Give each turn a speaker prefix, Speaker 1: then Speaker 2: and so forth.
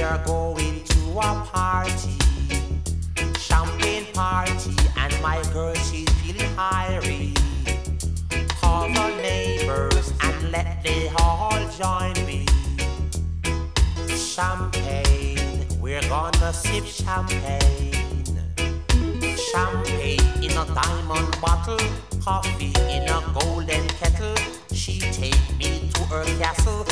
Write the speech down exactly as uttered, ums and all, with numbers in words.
Speaker 1: are going to a party, champagne party, and my girl, she's feeling irie. Call the neighbors and let they all join me. Champagne, we're gonna sip champagne. Champagne in a diamond bottle, coffee in a golden kettle. She take me to her castle.